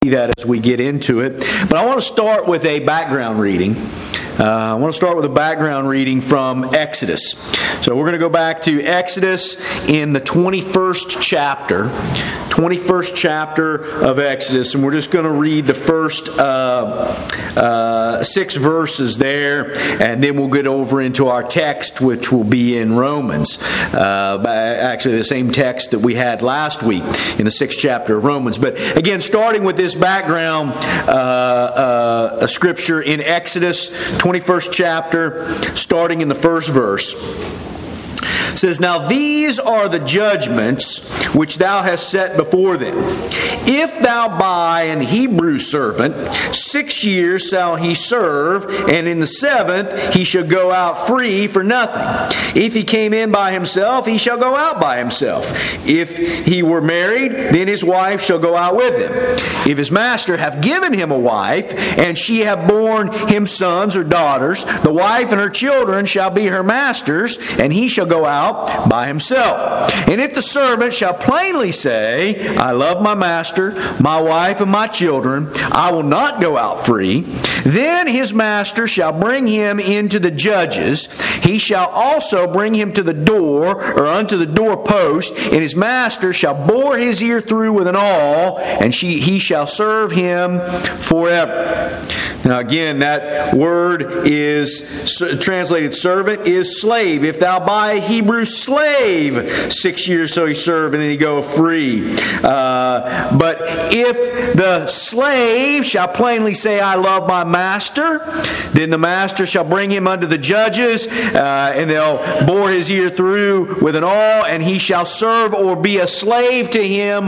that as we get into it. But I want to start with a background reading. I want to start with a background reading from Exodus. So we're going to go back to Exodus in the 21st chapter. 21st chapter of Exodus, and we're just going to read the first 6 verses there, and then we'll get over into our text, which will be in Romans. Actually, the same text that we had last week in the 6th chapter of Romans. But again, starting with this background scripture in Exodus 21st chapter, starting in the first verse. It says, "Now these are the judgments which thou hast set before them. If thou buy an Hebrew servant, 6 years shall he serve, and in the 7th he shall go out free for nothing. If he came in by himself, he shall go out by himself. If he were married, then his wife shall go out with him. If his master have given him a wife, and she have borne him sons or daughters, the wife and her children shall be her master's, and he shall go out by himself. And if the servant shall plainly say, I love my master, my wife, and my children, I will not go out free, then his master shall bring him into the judges. He shall also bring him to the door, or unto the doorpost, and his master shall bore his ear through with an awl, and he shall serve him forever." Now again, that word is translated servant is slave. If thou buy a Hebrew slave, 6 years so he serve, and then he go free. But if the slave shall plainly say, I love my master, then the master shall bring him unto the judges, and they'll bore his ear through with an awl, and he shall serve or be a slave to him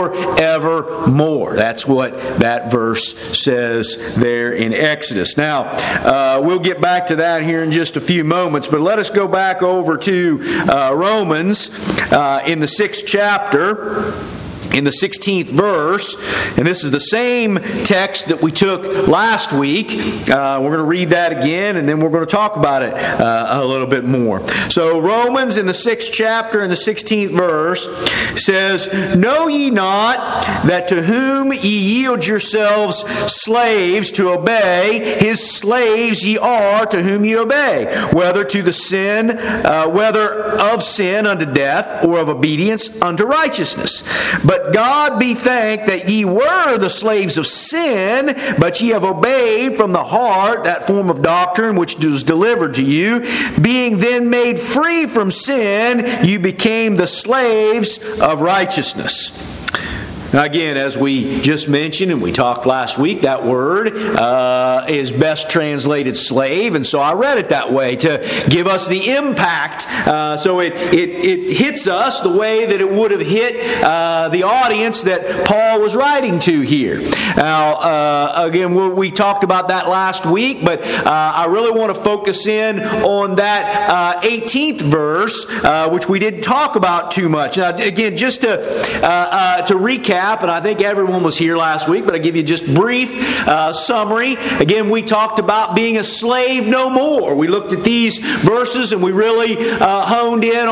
forevermore. That's what that verse says there in Exodus. Now, we'll get back to that here in just a few moments, but let us go back over to Romans in the 6th chapter. In the 16th verse, and this is the same text that we took last week. We're going to read that again, and then we're going to talk about it a little bit more. So Romans in the 6th chapter, in the 16th verse, says, "Know ye not that to whom ye yield yourselves slaves to obey, his slaves ye are to whom ye obey, whether to the sin, whether of sin unto death, or of obedience unto righteousness. But God be thanked that ye were the slaves of sin, but ye have obeyed from the heart that form of doctrine which was delivered to you. Being then made free from sin, you became the slaves of righteousness." Now again, as we just mentioned and we talked last week, that word is best translated slave, and so I read it that way to give us the impact. So it hits us the way that it would have hit the audience that Paul was writing to here. Now, again, we talked about that last week, but I really want to focus in on that 18th verse, which we didn't talk about too much. Now, again, just to recap, and I think everyone was here last week, but I'll give you just brief summary. Again, we talked about being a slave no more. We looked at these verses and we really honed in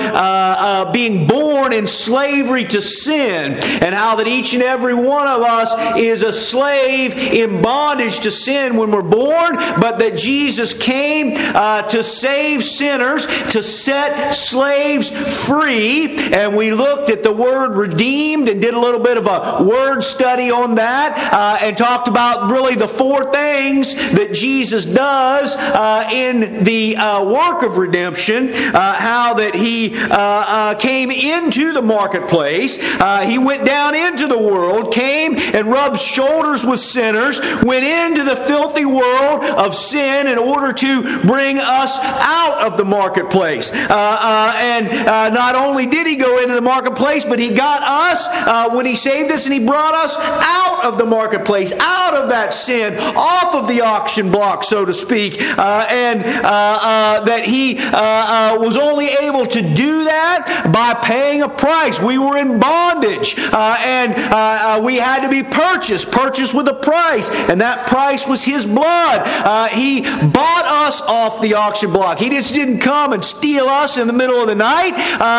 on being born in slavery to sin, and how that each and every one of us is a slave in bondage to sin when we're born, but that Jesus came to save sinners, to set slaves free. And we looked at the word redeemed and did a little bit of a word study on that, and talked about really the 4 things that Jesus does in the work of redemption. How that He came into the marketplace, He went down into the world, came and rubbed shoulders with sinners, went into the filthy world of sin in order to bring us out of the marketplace. And not only did He go into the marketplace, but He got us when He saved us, and He brought us out of the marketplace, out out of that sin, off of the auction block, so to speak, and that He was only able to do that by paying a price. We were in bondage, and we had to be purchased with a price, and that price was His blood. He bought us off the auction block. He just didn't come and steal us in the middle of the night.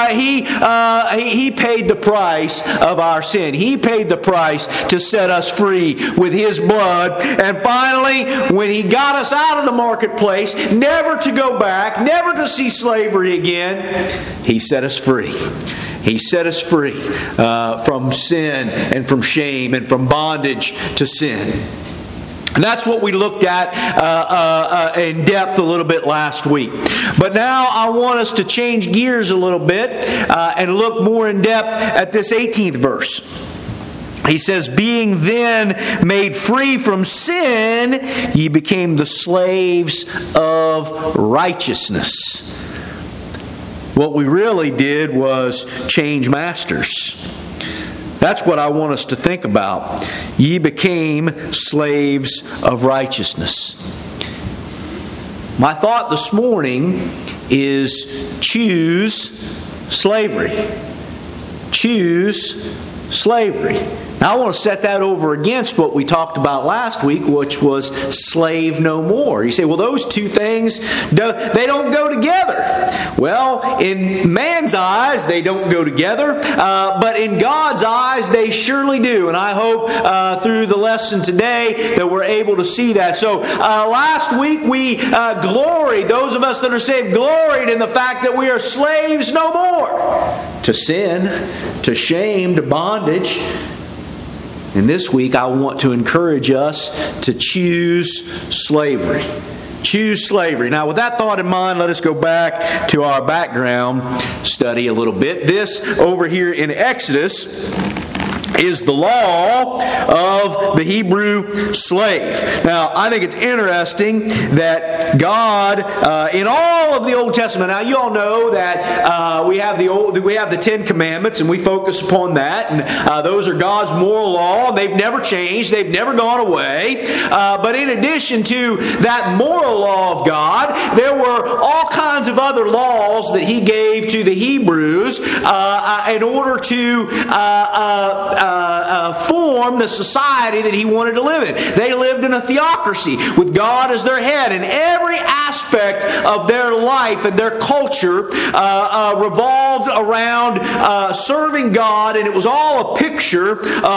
He paid the price of our sin. He paid the price to set us free with His blood. And finally, when He got us out of the marketplace, never to go back, never to see slavery again, He set us free. He set us free from sin and from shame and from bondage to sin. And that's what we looked at in depth a little bit last week. But now I want us to change gears a little bit and look more in depth at this 18th verse. He says, being then made free from sin, ye became the slaves of righteousness. What we really did was change masters. That's what I want us to think about. Ye became slaves of righteousness. My thought this morning is choose slavery. Choose slavery. Now I want to set that over against what we talked about last week, which was slave no more. You say, well, those two things, they don't go together. Well, in man's eyes, they don't go together, but in God's eyes, they surely do. And I hope through the lesson today that we're able to see that. So last week we gloried, those of us that are saved, gloried in the fact that we are slaves no more to sin, to shame, to bondage. And this week I want to encourage us to choose slavery. Choose slavery. Now with that thought in mind, let us go back to our background study a little bit. This over here in Exodus is the law of the Hebrew slave. Now, I think it's interesting that God, in all of the Old Testament, now you all know that we have the Ten Commandments, and we focus upon that, and those are God's moral law, and they've never changed, they've never gone away. But in addition to that moral law of God, there were all kinds of other laws that He gave to the Hebrews in order to form the society that He wanted to live in. They lived in a theocracy with God as their head, and every aspect of their life and their culture revolved around serving God, and it was all a picture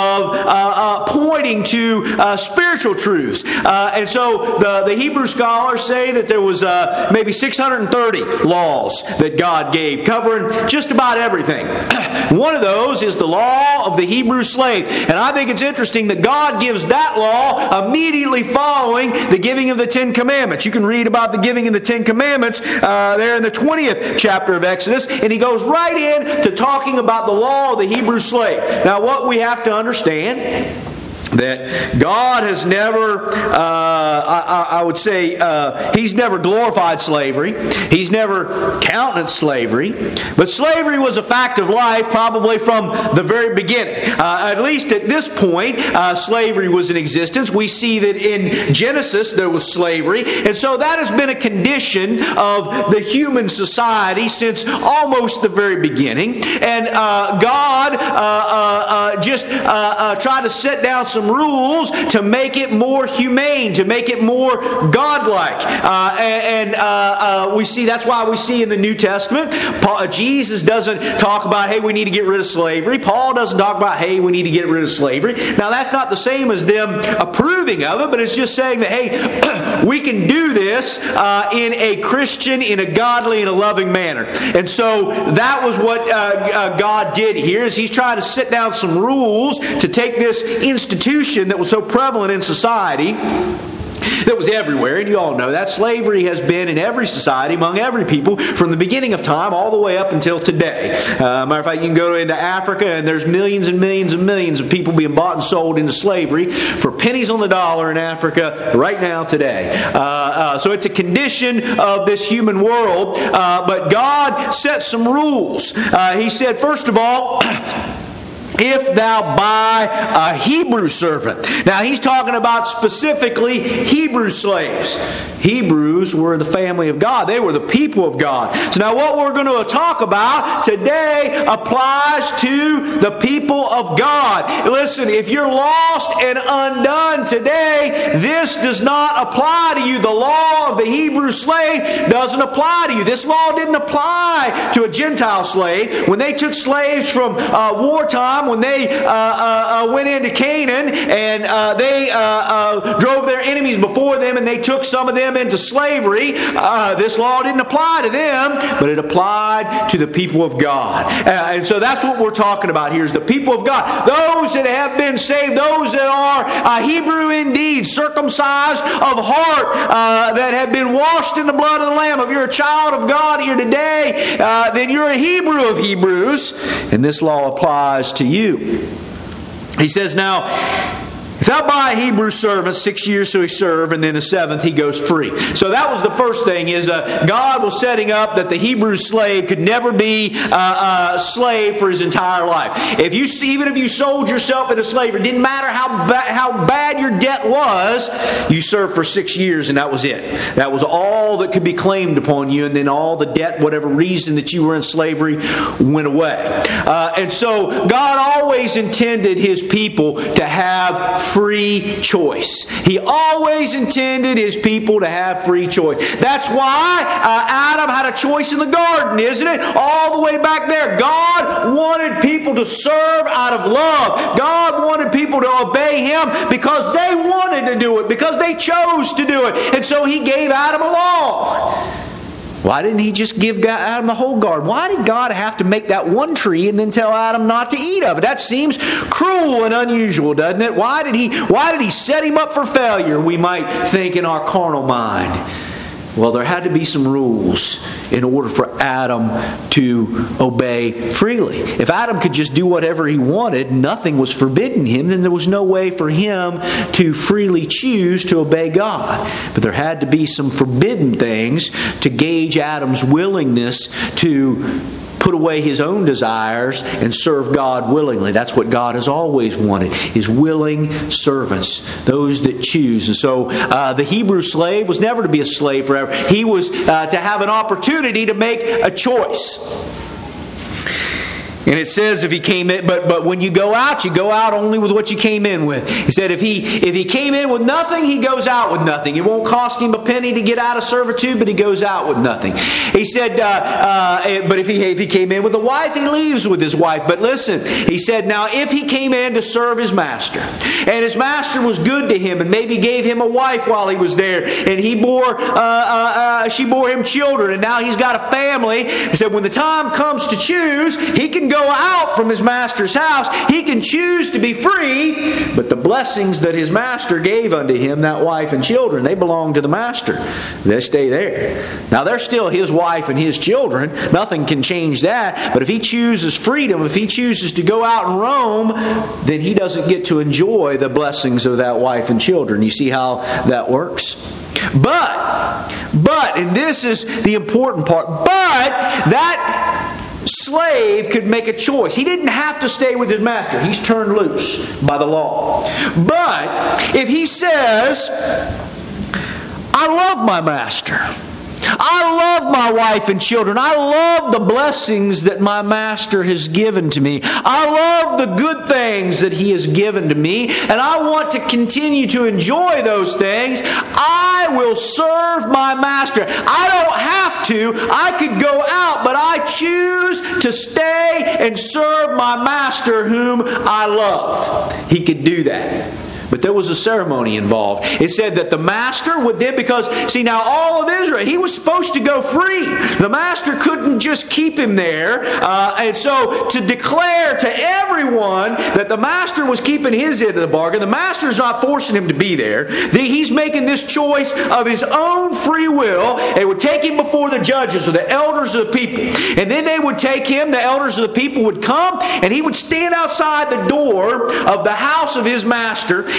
of pointing to spiritual truths. And so the Hebrew scholars say that there was maybe 630 laws that God gave, covering just about everything. One of those is the law of the Hebrew slave. And I think it's interesting that God gives that law immediately following the giving of the Ten Commandments. You can read about the giving of the Ten Commandments there in the 20th chapter of Exodus, and He goes right in to talking about the law of the Hebrew slave. Now what we have to understand, that God has never, I would say, He's never glorified slavery. He's never countenanced slavery. But slavery was a fact of life probably from the very beginning. At least at this point, slavery was in existence. We see that in Genesis there was slavery. And so that has been a condition of the human society since almost the very beginning. And God just tried to set down some rules to make it more humane, to make it more godlike. We see, that's why we see in the New Testament, Jesus doesn't talk about, hey, we need to get rid of slavery. Paul doesn't talk about, hey, we need to get rid of slavery. Now, that's not the same as them approving of it, but it's just saying that, hey, we can do this in a Christian, in a godly, and a loving manner. And so that was what God did here, is He's trying to set down some rules to take this institution that was so prevalent in society, that was everywhere, and you all know that. Slavery has been in every society, among every people, from the beginning of time all the way up until today. Matter of fact, you can go into Africa, and there's millions and millions and millions of people being bought and sold into slavery for pennies on the dollar in Africa right now today. So it's a condition of this human world, but God set some rules. He said, first of all, if thou buy a Hebrew servant. Now he's talking about specifically Hebrew slaves. Hebrews were the family of God. They were the people of God. So now what we're going to talk about today applies to the people of God. Listen, if you're lost and undone today, this does not apply to you. The law of the Hebrew slave doesn't apply to you. This law didn't apply to a Gentile slave. When they took slaves from wartime, when they went into Canaan and they drove their enemies before them and they took some of them into slavery, this law didn't apply to them, but it applied to the people of God. And so that's what we're talking about here, is the people of God. Those that have been saved, those that are Hebrew indeed, circumcised of heart, that have been washed in the blood of the Lamb. If you're a child of God here today, then you're a Hebrew of Hebrews, and this law applies to you. He says, now, if thou buy a Hebrew servant, 6 years shall he serve, and then the seventh he goes free. So that was the first thing, is God was setting up that the Hebrew slave could never be a slave for his entire life. Even if you sold yourself into slavery, it didn't matter how bad your debt was, you served for 6 years and that was it. That was all that could be claimed upon you, and then all the debt, whatever reason that you were in slavery, went away. And so God always intended His people to have free choice. He always intended His people to have free choice. That's why Adam had a choice in the garden, isn't it? All the way back there. God wanted people to serve out of love. God wanted people to obey Him because they wanted to do it, because they chose to do it. And so He gave Adam a law. Why didn't He just give Adam the whole garden? Why did God have to make that one tree and then tell Adam not to eat of it? That seems cruel and unusual, doesn't it? Why did He set him up for failure, we might think in our carnal mind? Well, there had to be some rules in order for Adam to obey freely. If Adam could just do whatever he wanted, nothing was forbidden him, then there was no way for him to freely choose to obey God. But there had to be some forbidden things to gauge Adam's willingness to put away his own desires and serve God willingly. That's what God has always wanted, is willing servants, those that choose. And so the Hebrew slave was never to be a slave forever. He was to have an opportunity to make a choice. And it says if he came in, but when you go out only with what you came in with. He said if he came in with nothing, he goes out with nothing. It won't cost him a penny to get out of servitude, but he goes out with nothing. He said, but if he came in with a wife, he leaves with his wife. But listen, he said, now if he came in to serve his master, and his master was good to him, and maybe gave him a wife while he was there, and she bore him children, and now he's got a family. He said when the time comes to choose, he can go out from his master's house. He can choose to be free, but the blessings that his master gave unto him, that wife and children, they belong to the master. They stay there. Now they're still his wife and his children. Nothing can change that. But if he chooses freedom, if he chooses to go out and roam, then he doesn't get to enjoy the blessings of that wife and children. You see how that works? But, and this is the important part, but that slave could make a choice. He didn't have to stay with his master. He's turned loose by the law. But if he says, I love my master, I love my wife and children, I love the blessings that my master has given to me, I love the good things that he has given to me, and I want to continue to enjoy those things, I will serve my master. I don't have to. I could go out, but I choose to stay and serve my master whom I love. He could do that. But there was a ceremony involved. It said that the master would then, because, see, now all of Israel, he was supposed to go free. The master couldn't just keep him there. And so to declare to everyone that the master was keeping his end of the bargain, the master's not forcing him to be there. He's making this choice of his own free will. They would take him before the judges or the elders of the people. And then they would take him, the elders of the people would come, and he would stand outside the door of the house of his master.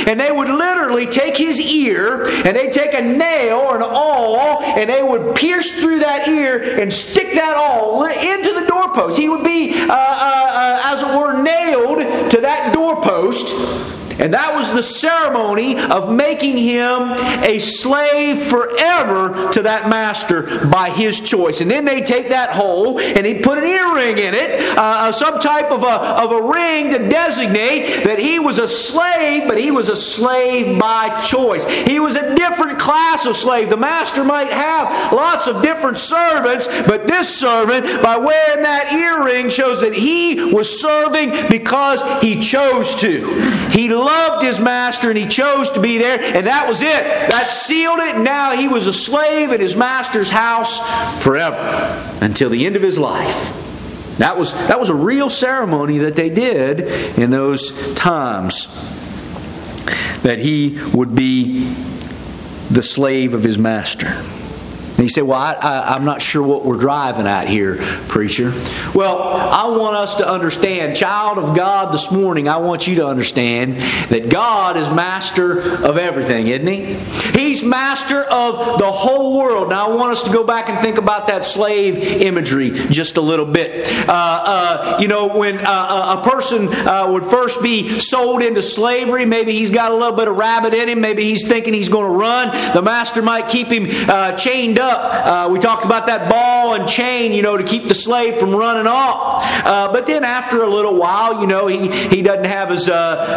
and they would literally take his ear, and they'd take a nail or an awl, and they would pierce through that ear and stick that awl into the doorpost. He would be, as it were, nailed to that doorpost. And that was the ceremony of making him a slave forever to that master by his choice. And then they'd take that hole and he'd put an earring in it, some type of a ring to designate that he was a slave, but he was a slave by choice. He was a different class of slave. The master might have lots of different servants, but this servant, by wearing that earring, shows that he was serving because he chose to. He loved his master and he chose to be there, and that was it. That sealed it. Now he was a slave in his master's house forever until the end of his life. That was a real ceremony that they did in those times, that he would be the slave of his master. And you say, well, I'm not sure what we're driving at here, preacher. Well, I want us to understand, child of God, this morning, I want you to understand that God is master of everything, isn't He? He's master of the whole world. Now, I want us to go back and think about that slave imagery just a little bit. When a person would first be sold into slavery, maybe he's got a little bit of rabbit in him, maybe he's thinking he's going to run. The master might keep him chained up. We talked about that ball and chain, to keep the slave from running off. But then after a little while, he doesn't have his,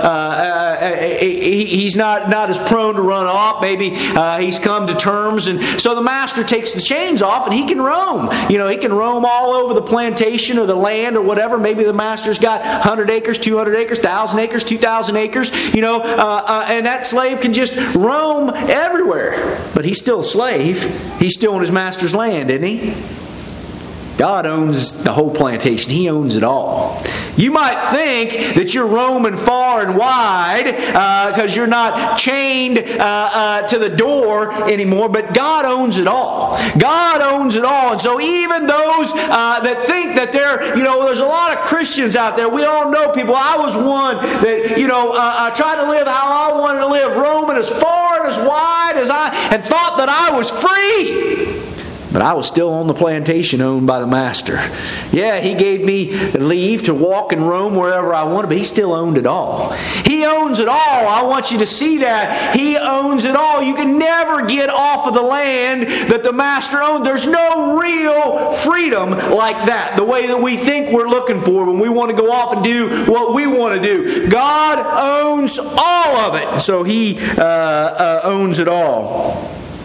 he's not as prone to run off. Maybe he's come to terms, and so the master takes the chains off and he can roam. He can roam all over the plantation or the land or whatever. Maybe the master's got 100 acres, 200 acres, 1,000 acres, 2,000 acres, and that slave can just roam everywhere. But he's still a slave. He's still on his master's land, isn't he? God owns the whole plantation. He owns it all. You might think that you're roaming far and wide because you're not chained to the door anymore, but God owns it all. God owns it all. And so even those that think that there's a lot of Christians out there. We all know people. I was one that, tried to live how I wanted to live, roaming as far and as wide as and thought that I was free. But I was still on the plantation owned by the master. Yeah, he gave me leave to walk and roam wherever I wanted, but he still owned it all. He owns it all. I want you to see that. He owns it all. You can never get off of the land that the master owned. There's no real freedom like that, the way that we think we're looking for when we want to go off and do what we want to do. God owns all of it. So He owns it all.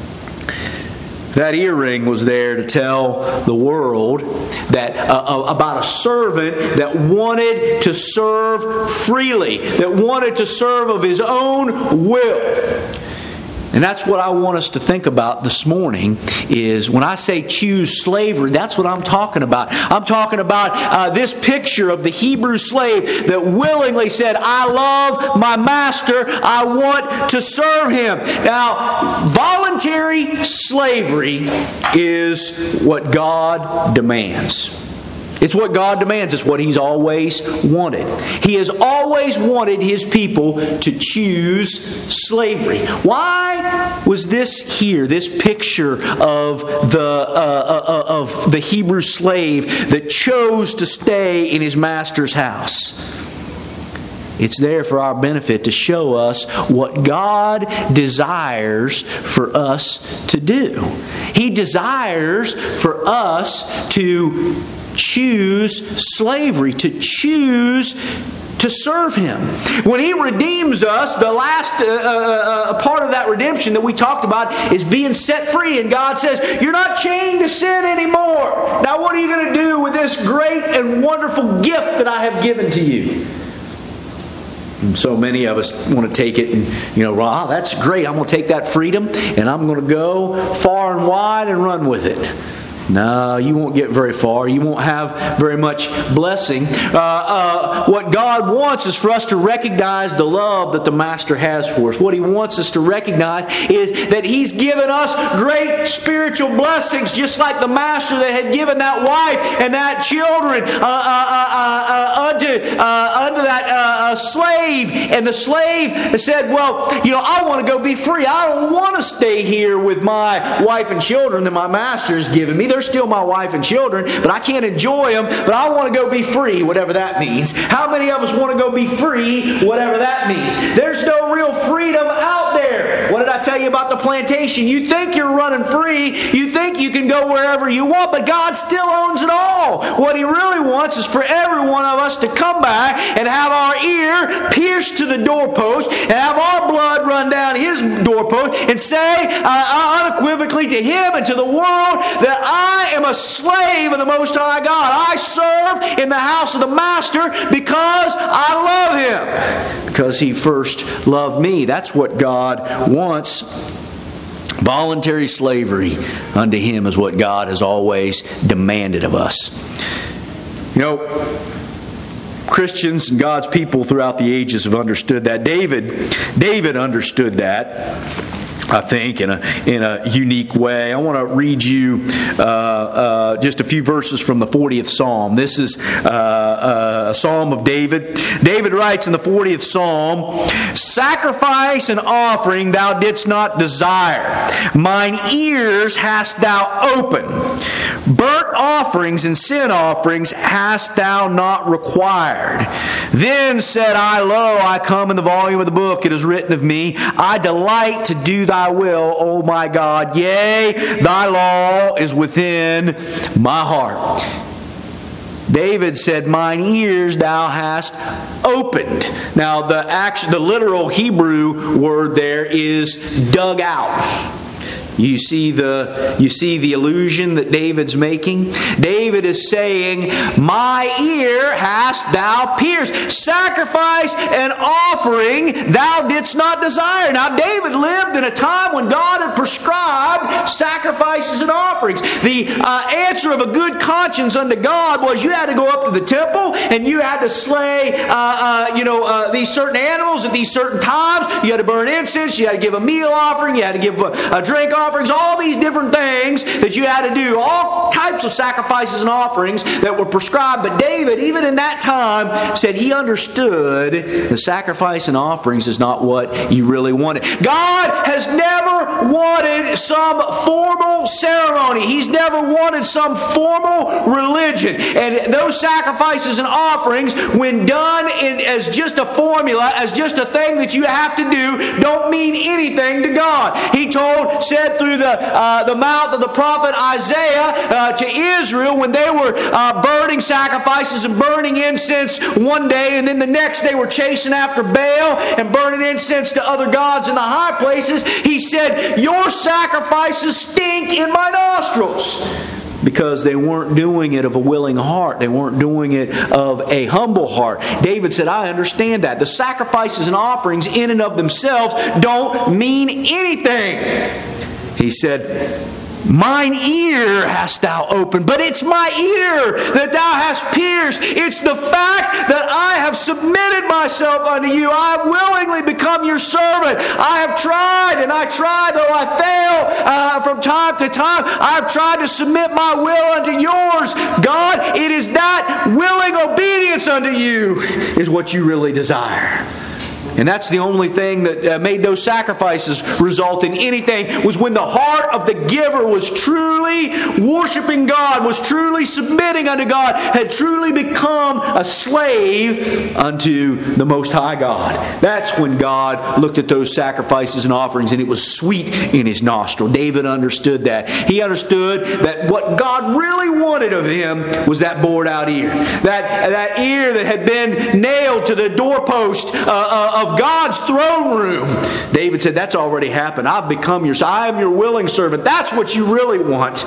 That earring was there to tell the world that about a servant that wanted to serve freely, that wanted to serve of his own will. And that's what I want us to think about this morning, is when I say choose slavery, that's what I'm talking about. I'm talking about this picture of the Hebrew slave that willingly said, I love my master, I want to serve him. Now, voluntary slavery is what God demands. It's what God demands. It's what He's always wanted. He has always wanted His people to choose slavery. Why was this here, this picture of the Hebrew slave that chose to stay in his master's house? It's there for our benefit to show us what God desires for us to do. He desires for us to choose slavery, to choose to serve Him. When He redeems us, the last part of that redemption that we talked about is being set free. And God says, you're not chained to sin anymore. Now what are you going to do with this great and wonderful gift that I have given to you? And so many of us want to take it and, well, that's great. I'm going to take that freedom and I'm going to go far and wide and run with it. No, you won't get very far. You won't have very much blessing. What God wants is for us to recognize the love that the Master has for us. What He wants us to recognize is that He's given us great spiritual blessings, just like the Master that had given that wife and that children unto that slave. And the slave said, well, I want to go be free. I don't want to stay here with my wife and children that my Master has given me. They're still my wife and children, but I can't enjoy them, but I want to go be free, whatever that means. How many of us want to go be free, whatever that means? There's no real freedom out there. What did I tell you about the plantation? You think you're running free, you think you can go wherever you want, but God still owns it all. What He really wants is for every one of us to come back and have our ear pierced to the doorpost and have our blood run down His doorpost and say unequivocally to Him and to the world that I am a slave of the Most High God. I serve in the house of the Master because I love Him. Because He first loved me. That's what God wants. Voluntary slavery unto Him is what God has always demanded of us. Christians and God's people throughout the ages have understood that. David understood that, I think, in a unique way. I want to read you just a few verses from the 40th Psalm. This is a Psalm of David. David writes in the 40th Psalm, "Sacrifice and offering thou didst not desire. Mine ears hast thou opened. Burnt offerings and sin offerings hast thou not required. Then said I, Lo, I come in the volume of the book. It is written of me, I delight to do thy will, O my God. Yea, thy law is within my heart." David said, "Mine ears thou hast opened." Now, the literal Hebrew word there is dug out. You see the illusion that David's making? David is saying, "My ear hast thou pierced. Sacrifice and offering thou didst not desire." Now, David lived in a time when God had prescribed sacrifices and offerings. The answer of a good conscience unto God was you had to go up to the temple and you had to slay these certain animals at these certain times. You had to burn incense. You had to give a meal offering. You had to give a drink offerings, all these different things that you had to do, all types of sacrifices and offerings that were prescribed. But David, even in that time, said he understood the sacrifice and offerings is not what you really wanted. God has never wanted some formal ceremony. He's never wanted some formal religion. And those sacrifices and offerings, when done as just a formula, as just a thing that you have to do, don't mean anything to God. He said through the mouth of the prophet Isaiah to Israel when they were burning sacrifices and burning incense one day, and then the next day were chasing after Baal and burning incense to other gods in the high places. He said, "Your sacrifices stink in my nostrils." Because they weren't doing it of a willing heart. They weren't doing it of a humble heart. David said, I understand that. The sacrifices and offerings in and of themselves don't mean anything. He said, "Mine ear hast thou opened, but it's my ear that thou hast pierced. It's the fact that I have submitted myself unto you. I have willingly become your servant. I have tried, and I try, though I fail from time to time. I have tried to submit my will unto yours. God, it is that willing obedience unto you is what you really desire." And that's the only thing that made those sacrifices result in anything, was when the heart of the giver was truly worshiping God, was truly submitting unto God, had truly become a slave unto the Most High God. That's when God looked at those sacrifices and offerings and it was sweet in His nostril. David understood that. He understood that what God really wanted of him was that bored out ear. That ear that had been nailed to the doorpost of God's throne room. David said, that's already happened. I've become yours. I am your willing servant. That's what you really want.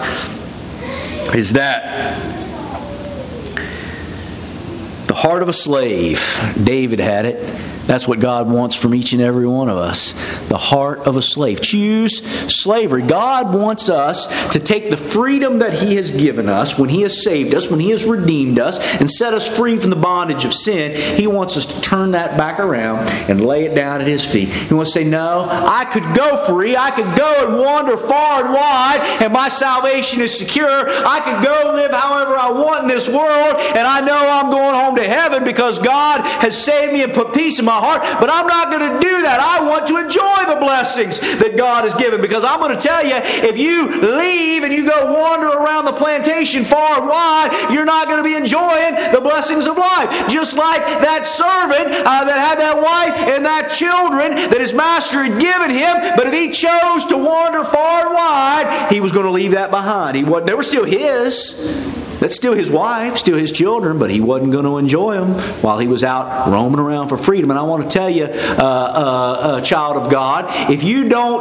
Is that the heart of a slave. David had it. That's what God wants from each and every one of us. The heart of a slave. Choose slavery. God wants us to take the freedom that He has given us when He has saved us, when He has redeemed us, and set us free from the bondage of sin. He wants us to turn that back around and lay it down at His feet. He wants to say, no, I could go free. I could go and wander far and wide, and my salvation is secure. I could go live however I want in this world, and I know I'm going home to heaven because God has saved me and put peace in my heart, but I'm not going to do that. I want to enjoy the blessings that God has given, because I'm going to tell you, if you leave and you go wander around the plantation far and wide, you're not going to be enjoying the blessings of life. Just like that servant that had that wife and that children that his master had given him, but if he chose to wander far and wide, he was going to leave that behind. They were still his. That's still his wife, still his children, but he wasn't going to enjoy them while he was out roaming around for freedom. And I want to tell you, child of God, if you don't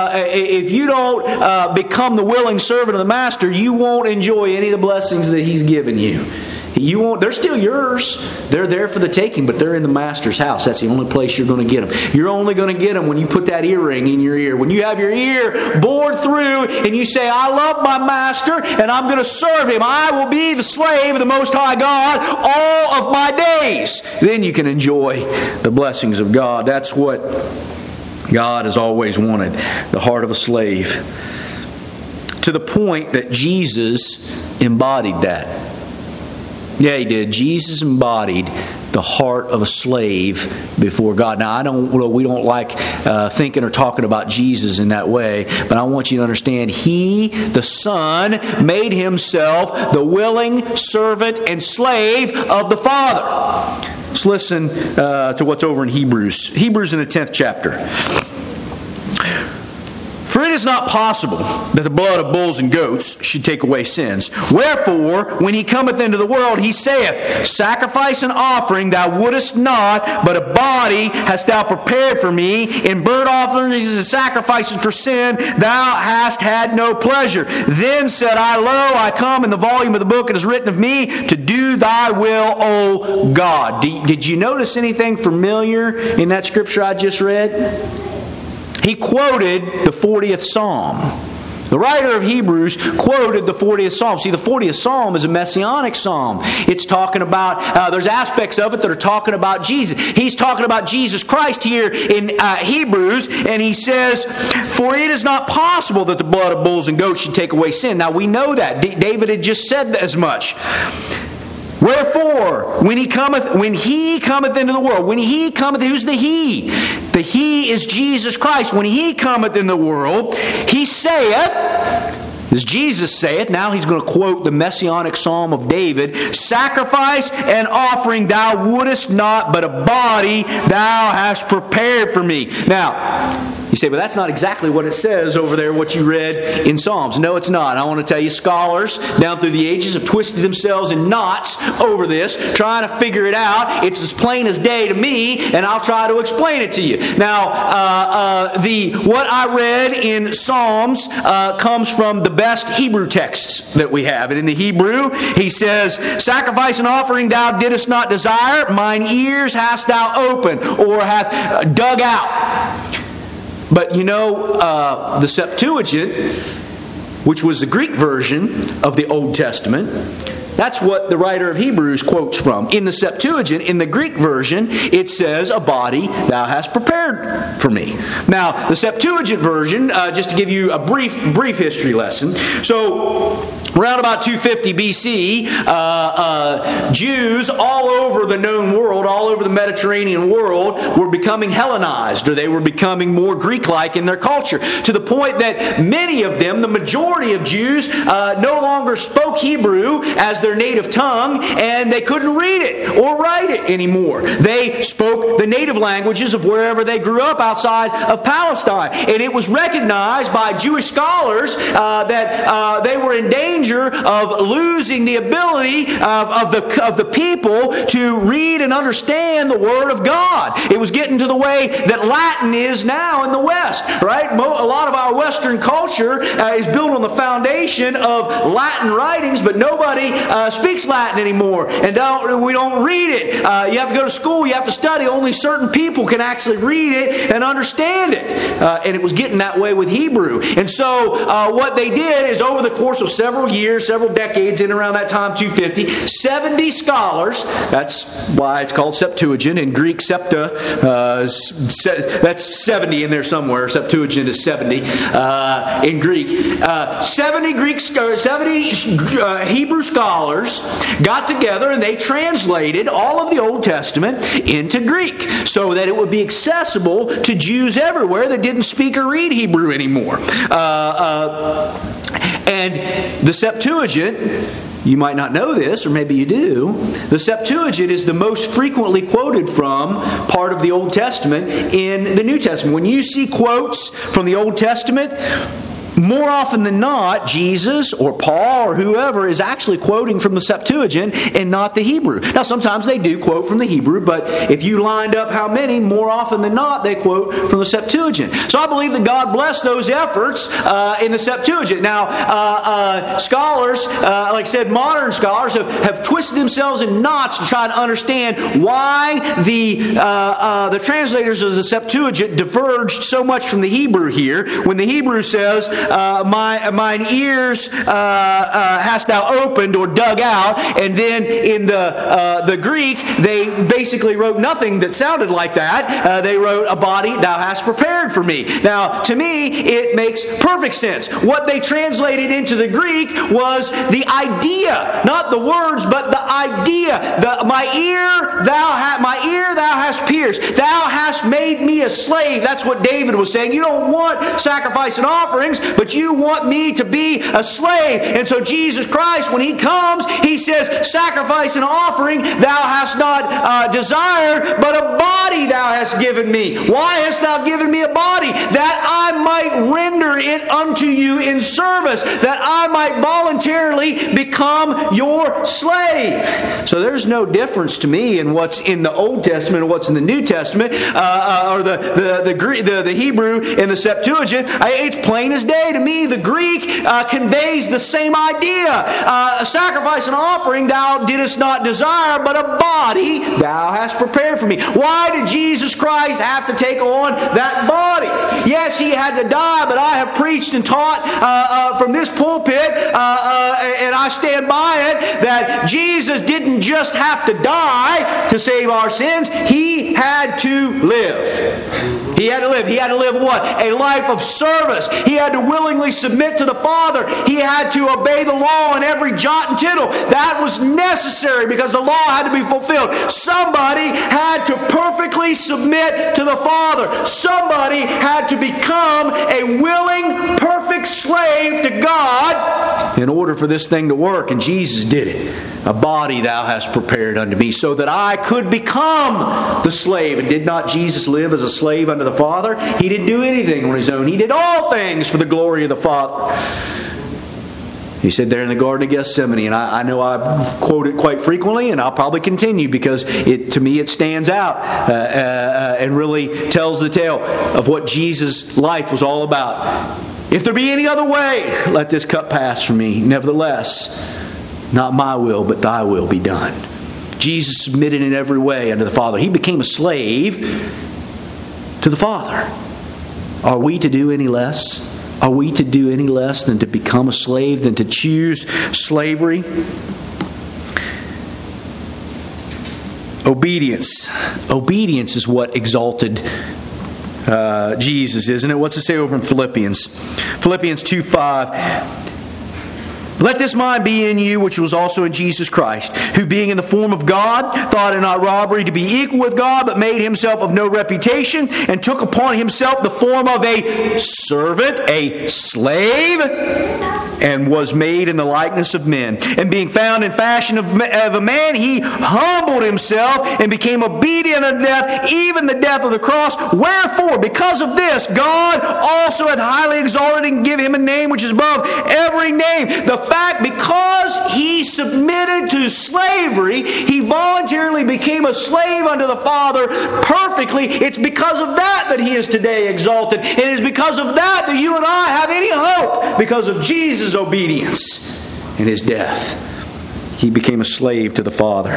become the willing servant of the Master, you won't enjoy any of the blessings that He's given you. You won't. They're still yours. They're there for the taking, but they're in the Master's house. That's the only place you're going to get them. You're only going to get them when you put that earring in your ear. When you have your ear bored through and you say, I love my Master and I'm going to serve Him. I will be the slave of the Most High God all of my days. Then you can enjoy the blessings of God. That's what God has always wanted, the heart of a slave. To the point that Jesus embodied that. Yeah, He did. Jesus embodied the heart of a slave before God. Now, we don't like thinking or talking about Jesus in that way, but I want you to understand, He, the Son, made Himself the willing servant and slave of the Father. Let's listen to what's over in Hebrews. Hebrews in the 10th chapter. For it is not possible that the blood of bulls and goats should take away sins. Wherefore, when He cometh into the world, He saith, Sacrifice and offering thou wouldest not, but a body hast thou prepared for me. In burnt offerings and sacrifices for sin thou hast had no pleasure. Then said I, Lo, I come. In the volume of the book it is written of me, to do thy will, O God. Did you notice anything familiar in that scripture I just read? He quoted the 40th Psalm. The writer of Hebrews quoted the 40th Psalm. See, the 40th Psalm is a messianic psalm. It's talking about, there's aspects of it that are talking about Jesus. He's talking about Jesus Christ here in Hebrews, and he says, For it is not possible that the blood of bulls and goats should take away sin. Now, we know that. David had just said as much. Wherefore, when he cometh into the world, when He cometh, who's the He? The He is Jesus Christ. When He cometh in the world, He saith, as Jesus saith, now he's going to quote the messianic psalm of David, Sacrifice and offering thou wouldest not, but a body thou hast prepared for me. Now, you say, but that's not exactly what it says over there, what you read in Psalms. No, it's not. I want to tell you, scholars down through the ages have twisted themselves in knots over this, trying to figure it out. It's as plain as day to me, and I'll try to explain it to you. Now, what I read in Psalms comes from the best Hebrew texts that we have. And in the Hebrew, he says, Sacrifice and offering thou didst not desire, mine ears hast thou opened, or hath dug out. But you know, the Septuagint, which was the Greek version of the Old Testament, that's what the writer of Hebrews quotes from. In the Septuagint, in the Greek version, it says, a body thou hast prepared for me. Now, the Septuagint version, just to give you a brief history lesson. So, around about 250 BC, Jews all over the known world, all over the Mediterranean world, were becoming Hellenized, or they were becoming more Greek-like in their culture, to the point that many of them, the majority of Jews, no longer spoke Hebrew as their native tongue, and they couldn't read it or write it anymore. They spoke the native languages of wherever they grew up outside of Palestine. And it was recognized by Jewish scholars that they were in danger of losing the ability of the people to read and understand the Word of God. It was getting to the way that Latin is now in the West, right? A lot of our Western culture is built on the foundation of Latin writings, but nobody speaks Latin anymore, and we don't read it. You have to go to school. You have to study. Only certain people can actually read it and understand it. And it was getting that way with Hebrew. And so what they did is over the course of several years, several decades, in around that time, 250, 70 scholars, that's why it's called Septuagint. In Greek, septa, that's 70 in there somewhere. Septuagint is 70 in Greek. 70 Hebrew scholars got together and they translated all of the Old Testament into Greek so that it would be accessible to Jews everywhere that didn't speak or read Hebrew anymore. And the Septuagint, you might not know this, or maybe you do, the Septuagint is the most frequently quoted from part of the Old Testament in the New Testament. When you see quotes from the Old Testament, more often than not, Jesus or Paul or whoever is actually quoting from the Septuagint and not the Hebrew. Now, sometimes they do quote from the Hebrew, but if you lined up how many, more often than not, they quote from the Septuagint. So I believe that God blessed those efforts in the Septuagint. Now, scholars, like I said, modern scholars have twisted themselves in knots to try to understand why the translators of the Septuagint diverged so much from the Hebrew here, when the Hebrew says, mine ears hast thou opened or dug out, and then in the Greek they basically wrote nothing that sounded like that. They wrote a body thou hast prepared for me. Now, to me, it makes perfect sense. What they translated into the Greek was the idea, not the words, but the idea. My ear thou hast pierced. Thou hast made me a slave. That's what David was saying. You don't want sacrifice and offerings, but you want me to be a slave. And so Jesus Christ, when He comes, He says, sacrifice and offering thou hast not desired, but a body thou hast given me. Why hast thou given me a body? That I might render it unto you in service, that I might voluntarily become your slave. So there's no difference to me in what's in the Old Testament and what's in the New Testament, or the Hebrew and the Septuagint. It's plain as day to me. The Greek conveys the same idea. A sacrifice and offering thou didst not desire, but a body thou hast prepared for me. Why did Jesus Christ have to take on that body? Yes, He had to die, but I have preached and taught from this pulpit, and I stand by it, that Jesus didn't just have to die to save our sins. He had to live. He had to live. He had to live what? A life of service. He had to willingly submit to the Father. He had to obey the law in every jot and tittle. That was necessary because the law had to be fulfilled. Somebody had to perfectly submit to the Father. Somebody had to become a willing, perfect slave to God in order for this thing to work. And Jesus did it. A body thou hast prepared unto me, so that I could become the slave. And did not Jesus live as a slave unto the Father? He didn't do anything on His own. He did all things for the glory of the Father. He said there in the Garden of Gethsemane, and I know I quote it quite frequently, and I'll probably continue because to me it stands out and really tells the tale of what Jesus' life was all about. If there be any other way, let this cup pass from me. Nevertheless, not my will, but thy will be done. Jesus submitted in every way unto the Father. He became a slave to the Father. Are we to do any less? Are we to do any less than to become a slave, than to choose slavery? Obedience. Obedience is what exalted Jesus, isn't it? What's it say over in Philippians? Philippians 2:5. Let this mind be in you, which was also in Jesus Christ, who being in the form of God, thought it not robbery to be equal with God, but made Himself of no reputation, and took upon Himself the form of a servant, a slave, and was made in the likeness of men. And being found in fashion of a man, He humbled Himself and became obedient unto death, even the death of the cross. Wherefore, because of this, God also hath highly exalted and given Him a name which is above every name. The fact, because He submitted to slavery, He voluntarily became a slave unto the Father perfectly. It's because of that He is today exalted. It is because of that you and I have any hope, because of Jesus' obedience and His death. he became a slave to the Father.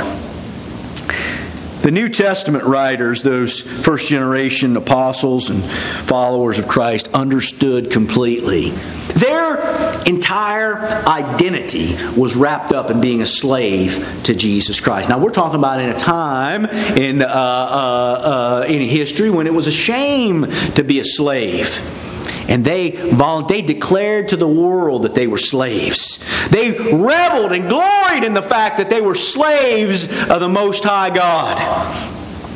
The New Testament writers, those first generation apostles and followers of Christ, understood completely. Their entire identity was wrapped up in being a slave to Jesus Christ. Now, we're talking about in a time in history when it was a shame to be a slave. And they declared to the world that they were slaves. They reveled and gloried in the fact that they were slaves of the Most High God.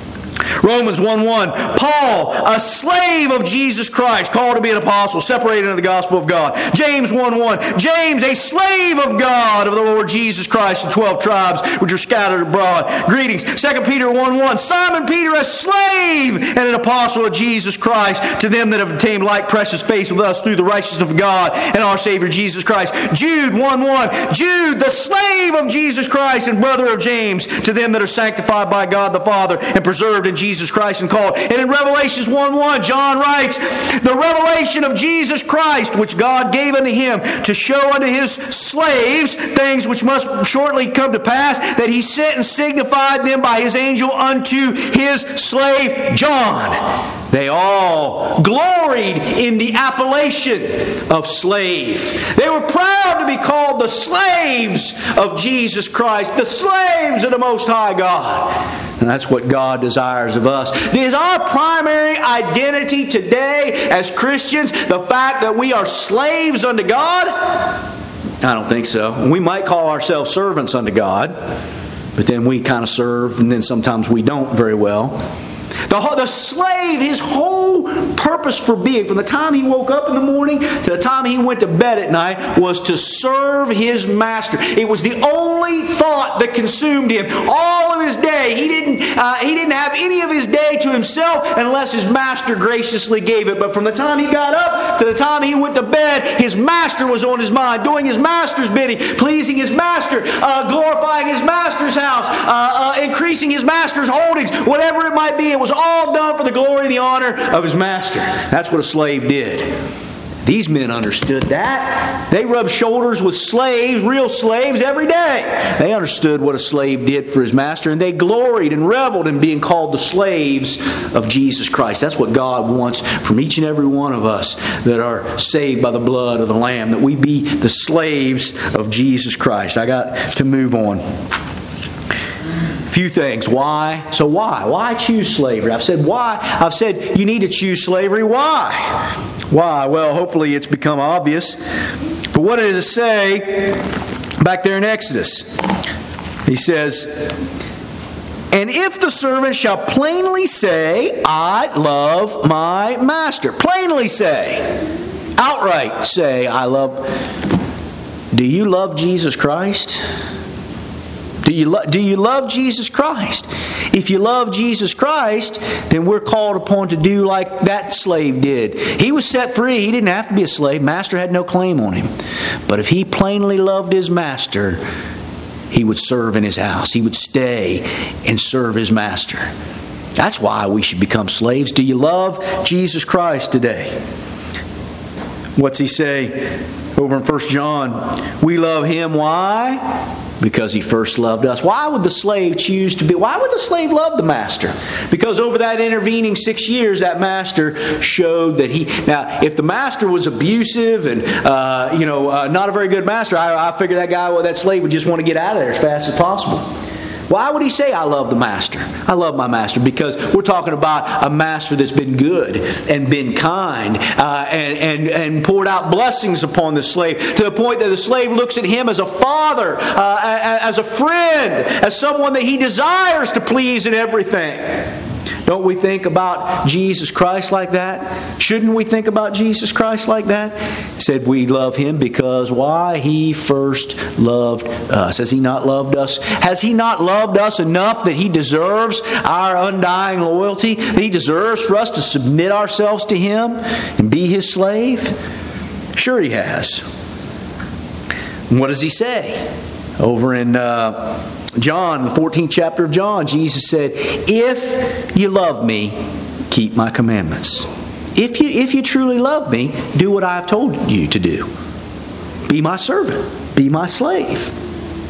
Romans 1:1, Paul, a slave of Jesus Christ, called to be an apostle, separated into the gospel of God. James 1:1, James, a slave of God, of the Lord Jesus Christ, the 12 tribes which are scattered abroad. Greetings. 2 Peter 1:1, Simon Peter, a slave and an apostle of Jesus Christ, to them that have obtained like precious faith with us through the righteousness of God and our Savior Jesus Christ. Jude 1:1, Jude, the slave of Jesus Christ and brother of James, to them that are sanctified by God the Father and preserved in Jesus Christ and called. And in Revelations 1:1, John writes, the revelation of Jesus Christ, which God gave unto him to show unto his slaves things which must shortly come to pass, that he sent and signified them by his angel unto his slave John. They all gloried in the appellation of slave. They were proud to be called the slaves of Jesus Christ, the slaves of the Most High God. And that's what God desires of us. Is our primary identity today as Christians the fact that we are slaves unto God? I don't think so. We might call ourselves servants unto God, but then we kind of serve, and then sometimes we don't very well. The slave, his whole purpose for being, from the time he woke up in the morning to the time he went to bed at night, was to serve his master. It was the only thought that consumed him. All of his day, he didn't have any of his day to himself unless his master graciously gave it. But from the time he got up to the time he went to bed, his master was on his mind, doing his master's bidding, pleasing his master, glorifying his master's house, increasing his master's holdings, whatever it might be. It was all done for the glory and the honor of his master. That's what a slave did. These men understood that. They rubbed shoulders with slaves, real slaves, every day. They understood what a slave did for his master, and they gloried and reveled in being called the slaves of Jesus Christ. That's what God wants from each and every one of us that are saved by the blood of the Lamb, that we be the slaves of Jesus Christ. I got to move on. Few things. Why? So why? Why choose slavery? I've said why. I've said you need to choose slavery. Why? Why? Well, hopefully it's become obvious. But what does it say back there in Exodus? He says, and if the servant shall plainly say, I love my master. Plainly say. Outright say, I love. Do you love Jesus Christ? Do you love Jesus Christ? If you love Jesus Christ, then we're called upon to do like that slave did. He was set free. He didn't have to be a slave. Master had no claim on him. But if he plainly loved his master, he would serve in his house. He would stay and serve his master. That's why we should become slaves. Do you love Jesus Christ today? What's he say over in 1 John? We love him. Why? Because he first loved us. Why would the slave choose to be? Why would the slave love the master? Because over that intervening 6 years, that master showed that he. Now, if the master was abusive and not a very good master, I figure that slave would just want to get out of there as fast as possible. Why would he say, I love the master? I love my master. Because we're talking about a master that's been good and been kind and poured out blessings upon the slave to the point that the slave looks at him as a father, as a friend, as someone that he desires to please in everything. Don't we think about Jesus Christ like that? Shouldn't we think about Jesus Christ like that? He said we love Him because why? He first loved us. Has He not loved us? Has He not loved us enough that He deserves our undying loyalty? That He deserves for us to submit ourselves to Him and be His slave? Sure He has. And what does He say? Over in John, the 14th chapter of John, Jesus said, if you love me, keep my commandments. If you truly love me, do what I have told you to do. Be my servant. Be my slave.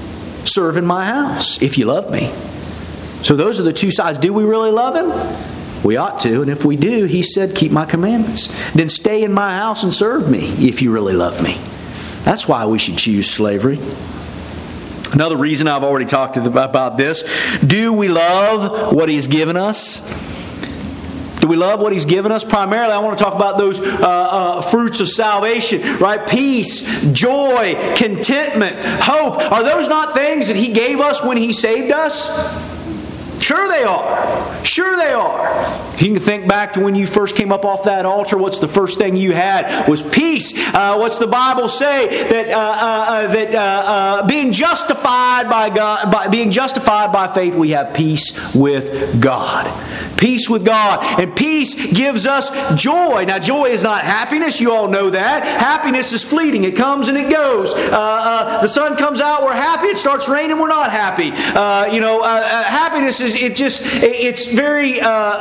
serve in my house if you love me. So those are the two sides. Do we really love Him? We ought to. And if we do, He said, keep my commandments. Then stay in my house and serve me if you really love me. That's why we should choose slavery. Another reason, I've already talked about this. Do we love what He's given us? Do we love what He's given us? Primarily, I want to talk about those fruits of salvation, right? Peace, joy, contentment, hope. Are those not things that He gave us when He saved us? Sure they are. Sure they are. You can think back to when you first came up off that altar. What's the first thing you had? Was peace. What's the Bible say? That being justified by God, being justified by faith, we have peace with God. Peace with God. And peace gives us joy. Now, joy is not happiness. You all know that. Happiness is fleeting. It comes and it goes. The sun comes out, we're happy. It starts raining, we're not happy. Happiness is it's very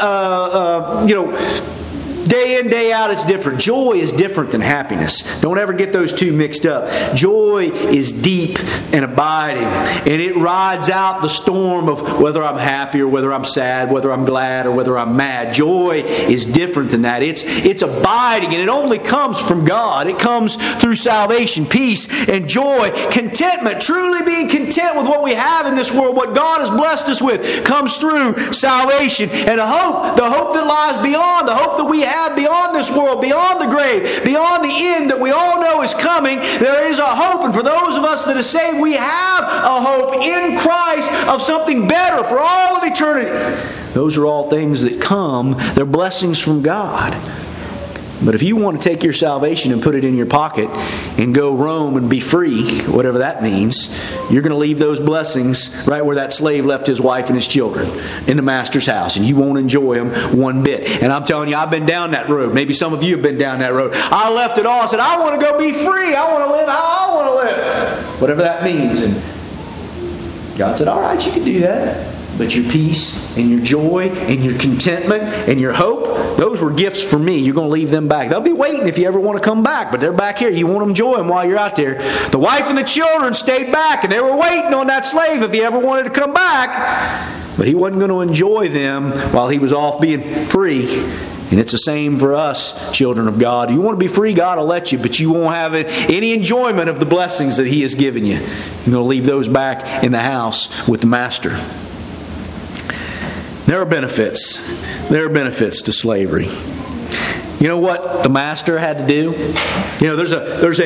day in, day out, it's different. Joy is different than happiness. Don't ever get those two mixed up. Joy is deep and abiding, and it rides out the storm of whether I'm happy or whether I'm sad, whether I'm glad or whether I'm mad. Joy is different than that. It's abiding, and it only comes from God. It comes through salvation, peace, and joy. Contentment, truly being content with what we have in this world, what God has blessed us with, comes through salvation. And the hope that lies beyond, the hope that we have beyond this world, beyond the grave, beyond the end that we all know is coming, there is a hope. And for those of us that are saved, we have a hope in Christ of something better for all of eternity. Those are all things that come. They're blessings from God. But if you want to take your salvation and put it in your pocket and go roam and be free, whatever that means, you're going to leave those blessings right where that slave left his wife and his children, in the master's house, and you won't enjoy them one bit. And I'm telling you, I've been down that road. Maybe some of you have been down that road. I left it all. I said, I want to go be free. I want to live how I want to live, whatever that means. And God said, all right, you can do that. But your peace and your joy and your contentment and your hope, those were gifts for me. You're going to leave them back. They'll be waiting if you ever want to come back, but they're back here. You want to enjoy them while you're out there. The wife and the children stayed back, and they were waiting on that slave if he ever wanted to come back. But he wasn't going to enjoy them while he was off being free. And it's the same for us, children of God. You want to be free, God will let you, but you won't have any enjoyment of the blessings that He has given you. You're going to leave those back in the house with the Master. There are benefits. There are benefits to slavery. You know what the master had to do? You know, there's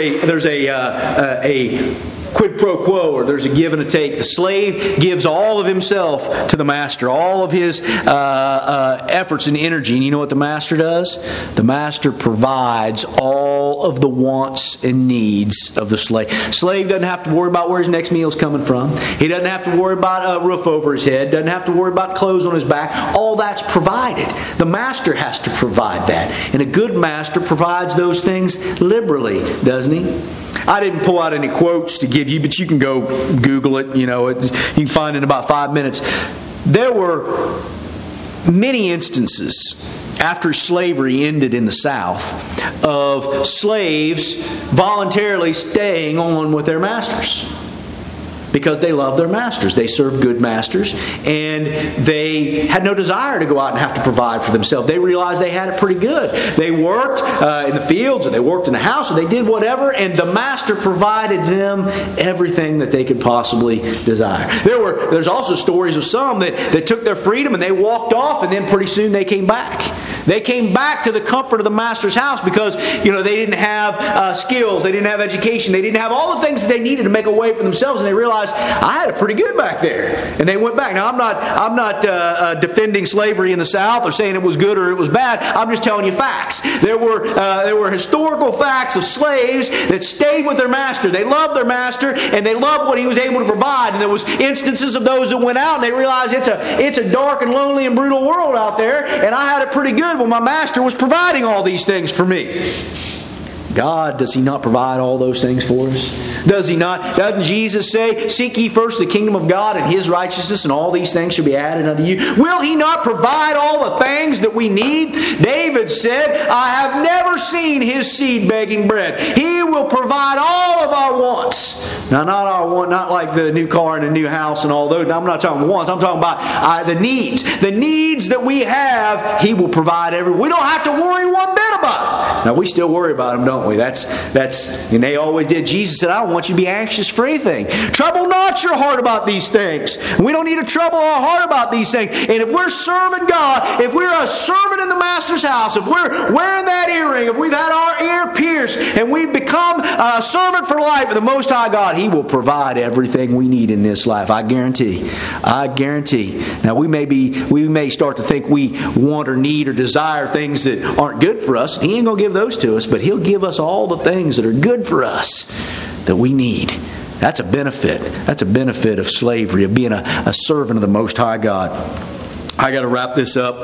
a quid pro quo, or there's a give and a take. The slave gives all of himself to the master, all of his efforts and energy. And you know what the master does? The master provides all of the wants and needs of the slave. Slave doesn't have to worry about where his next meal is coming from. He doesn't have to worry about a roof over his head. Doesn't have to worry about clothes on his back. All that's provided. The master has to provide that. And a good master provides those things liberally, doesn't he? I didn't pull out any quotes to give you, but you can go Google it. You know, you can find it in about 5 minutes. There were many instances after slavery ended in the South of slaves voluntarily staying on with their masters, because they loved their masters. They served good masters, and they had no desire to go out and have to provide for themselves. They realized they had it pretty good. They worked in the fields, or they worked in the house, or they did whatever, and the master provided them everything that they could possibly desire. There's also stories of some that took their freedom and they walked off, and then pretty soon they came back. They came back to the comfort of the master's house because, you know, they didn't have skills, they didn't have education, they didn't have all the things that they needed to make a way for themselves, and they realized, I had it pretty good back there. And they went back. Now, I'm not defending slavery in the South or saying it was good or it was bad. I'm just telling you facts. There were historical facts of slaves that stayed with their master. They loved their master, and they loved what he was able to provide. And there was instances of those that went out and they realized it's a dark and lonely and brutal world out there, and I had it pretty good when my master was providing all these things for me. God, does He not provide all those things for us? Does He not? Doesn't Jesus say, seek ye first the kingdom of God and His righteousness, and all these things shall be added unto you? Will He not provide all the things that we need? David said, I have never seen His seed begging bread. He will provide all of our wants. Now, not like the new car and the new house and all those. I'm not talking wants. I'm talking about the needs. The needs that we have, He will provide we don't have to worry one bit about it. Now, we still worry about them, don't we? And they always did. Jesus said, I don't want you to be anxious for anything. Trouble not your heart about these things. We don't need to trouble our heart about these things. And if we're serving God, if we're a servant in the Master's house, if we're wearing that earring, if we've had our ear pierced, and we've become a servant for life of the Most High God, He will provide everything we need in this life. I guarantee. Now, we may start to think we want or need or desire things that aren't good for us. He ain't going to give those to us, but He'll give us all the things that are good for us that we need. That's a benefit. That's a benefit of slavery, of being a servant of the Most High God. I got to wrap this up.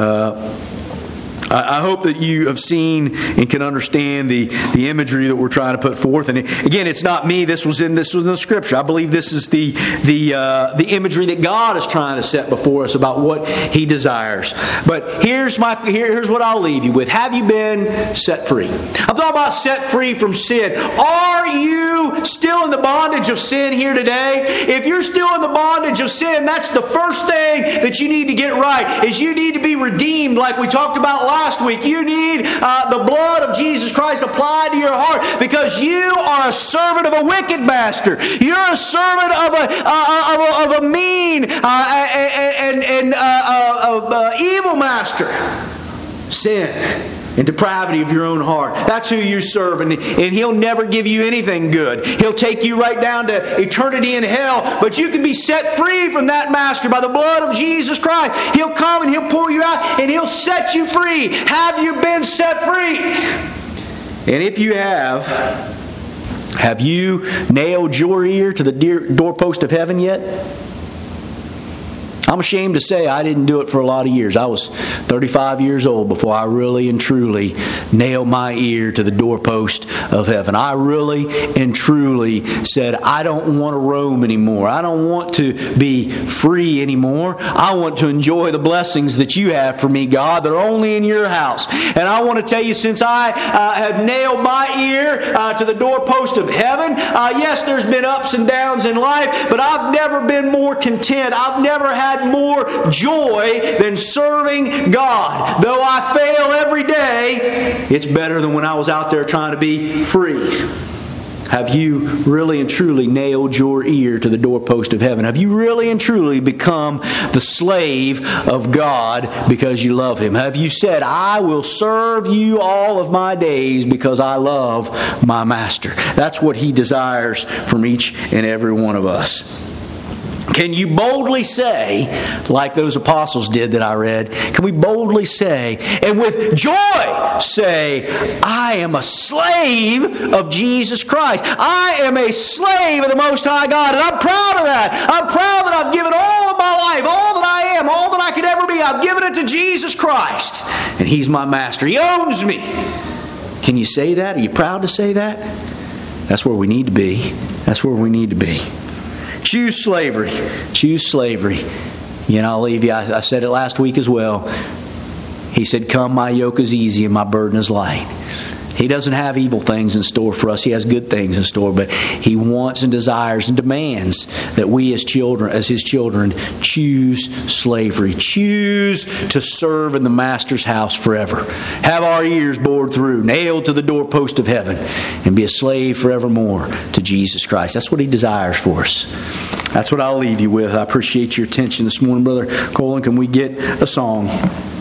I hope that you have seen and can understand the imagery that we're trying to put forth. And again, it's not me. This was in the Scripture. I believe this is the imagery that God is trying to set before us about what He desires. But here's what I'll leave you with. Have you been set free? I'm talking about set free from sin. Are you still in the bondage of sin here today? If you're still in the bondage of sin, that's the first thing that you need to get right. Is you need to be redeemed, like we talked about last week. You need the blood of Jesus Christ applied to your heart, because you are a servant of a wicked master. You're a servant of a mean and evil master. Sin and depravity of your own heart. That's who you serve, and He'll never give you anything good. He'll take you right down to eternity in hell, but you can be set free from that master by the blood of Jesus Christ. He'll come and He'll pull you out and He'll set you free. Have you been set free? And if you have you nailed your ear to the doorpost of heaven yet? I'm ashamed to say I didn't do it for a lot of years. I was 35 years old before I really and truly nailed my ear to the doorpost of heaven. I really and truly said, I don't want to roam anymore. I don't want to be free anymore. I want to enjoy the blessings that You have for me, God. They're only in Your house. And I want to tell you, since I have nailed my ear to the doorpost of heaven, yes, there's been ups and downs in life, but I've never been more content. I've never had more joy than serving God. Though I fail every day, it's better than when I was out there trying to be free. Have you really and truly nailed your ear to the doorpost of heaven? Have you really and truly become the slave of God because you love Him? Have you said, I will serve You all of my days because I love my Master? That's what He desires from each and every one of us. Can you boldly say, like those apostles did that I read, can we boldly say, and with joy say, I am a slave of Jesus Christ. I am a slave of the Most High God, and I'm proud of that. I'm proud that I've given all of my life, all that I am, all that I could ever be, I've given it to Jesus Christ. And He's my master. He owns me. Can you say that? Are you proud to say that? That's where we need to be. That's where we need to be. Choose slavery. Choose slavery. I'll leave you. I said it last week as well. He said, come, my yoke is easy and my burden is light. He doesn't have evil things in store for us. He has good things in store. But He wants and desires and demands that we as His children, choose slavery. Choose to serve in the Master's house forever. Have our ears bored through, nailed to the doorpost of heaven, and be a slave forevermore to Jesus Christ. That's what He desires for us. That's what I'll leave you with. I appreciate your attention this morning, Brother Colin. Can we get a song?